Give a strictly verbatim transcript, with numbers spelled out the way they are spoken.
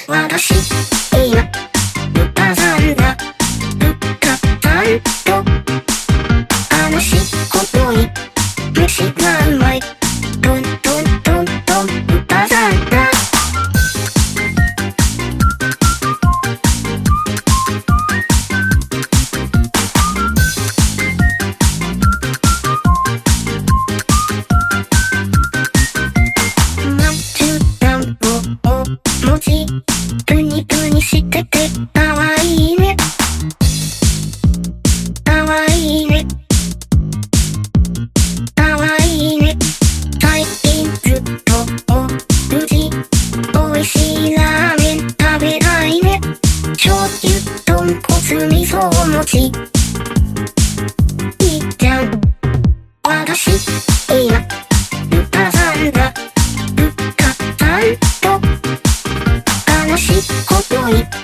私、今、豚さんだ。豚さんと、話しほどい、飯がうまい。トントントントン、豚さんだ。まんじゅう団子を持ち、プニプニしててかわいいね。かわいいね。かわいいね。最近ずっとおうち、おいしいラーメン食べたいね。醤油豚骨味噌餅。いいじゃん。私、今、豚さんだ。豚さんと、話しほどい。